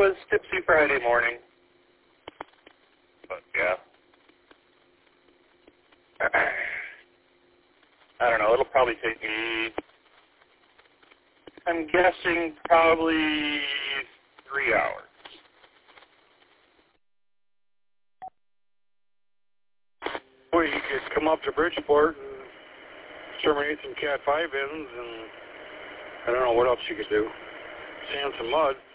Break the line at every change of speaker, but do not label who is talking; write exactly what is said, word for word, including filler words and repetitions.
was tipsy Friday morning. But, yeah. I don't know. It'll probably take me, I'm guessing, probably three hours.
Well, you could come up to Bridgeport and terminate some Cat five ends, and I don't know what else you could do. Sand some mud.